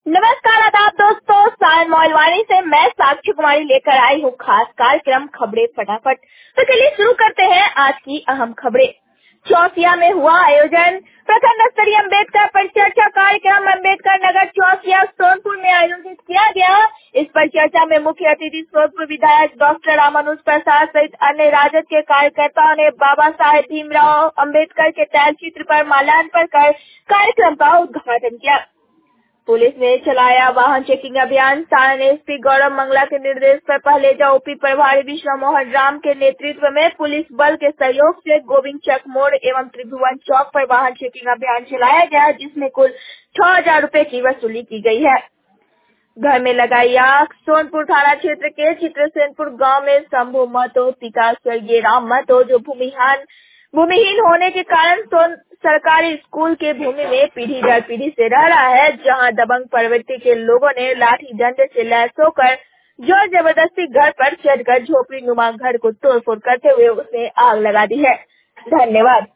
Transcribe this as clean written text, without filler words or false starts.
नमस्कार आदाब दोस्तों, सायन मौलवानी से मैं साक्षी कुमारी लेकर आई हूँ खास कार्यक्रम खबरें फटाफट। तो चलिए शुरू करते हैं आज की अहम खबरें। चौसिया में हुआ आयोजन। प्रखंड स्तरीय अम्बेडकर परिचर्चा कार्यक्रम अम्बेडकर नगर चौसिया सोनपुर में आयोजित किया गया। इस परिचर्चा में मुख्य अतिथि सोनपुर विधायक डॉक्टर रामानुज प्रसाद सहित अन्य राजद के कार्यकर्ताओं ने बाबा साहेब भीमराव अम्बेडकर के तैलचित्र पर माल्यार्पण कर कार्यक्रम का उद्घाटन किया। पुलिस ने चलाया वाहन चेकिंग अभियान। सारण एसपी गौरव मंगला के निर्देश पर पहलेजा ओपी प्रभारी विश्व मोहन राम के नेतृत्व में पुलिस बल के सहयोग से गोविंद चक मोड़ एवं त्रिभुवन चौक पर वाहन चेकिंग अभियान चलाया गया, जिसमें कुल 6,000 रूपए की वसूली की गई है। घर में लगाई आग। सोनपुर थाना क्षेत्र के चित्रसेनपुर गांव में शंभू महतो पिता स्वर्गीय राम महतो, जो भूमिहीन होने के कारण सरकारी स्कूल के भूमि में पीढ़ी दर पीढ़ी से रह रहा है, जहां दबंग प्रवृत्ति के लोगों ने लाठी डंडे से लैस होकर जोर जबरदस्ती घर पर चढ़कर झोपड़ी नुमा घर को तोड़फोड़ करते हुए उसमें आग लगा दी है। धन्यवाद।